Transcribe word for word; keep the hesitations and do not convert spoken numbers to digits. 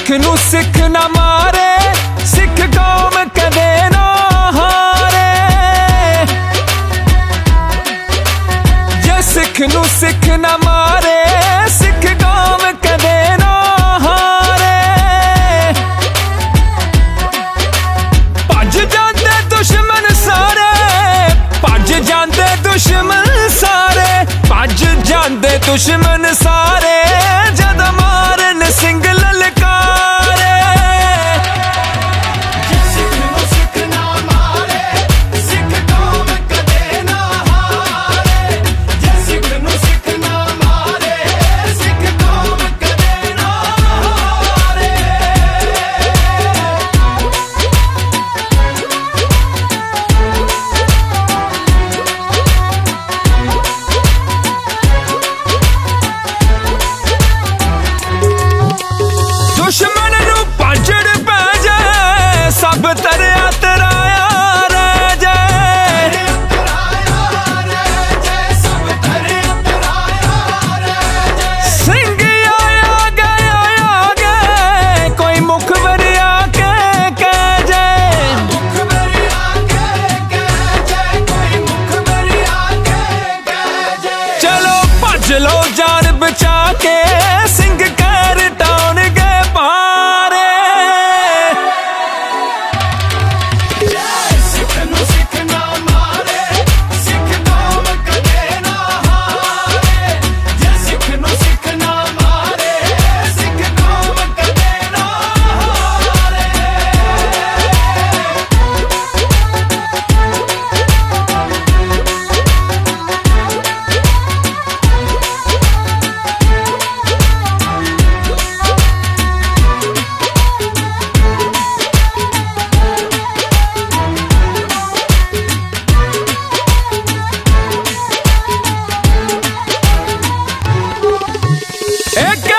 सिख नू सिख ना मारे, सिख कौम कदे ना हारे। जे सिख नू सिख ना मारे, सिख कौम कदे ना हारे। भज जांदे दुश्मन सारे, भज जांदे दुश्मन सारे, भज जांदे दुश्मन सारे, जद मारन सिंह ललकारे। सिख नू सिख ना मारे, सिख कौम कदे ना हारे। जे सिख नू सिख ना मारे, सिख कौम कदे ना हारे। दुश्मन नू भाजड़ पै जाए, सब तरया तराया रह जाए। सिंह आया गया आगे, कोई मुखबर आके कह जाए। चलो भज लो जान बचा के, सिंह कैर टाउन गए पारे। सिख नू सिख ना मारे, सिख कौम कदे ना हारे। जे सिख नू सिख ना मारे, सिख कौम कदे ना हारे। एक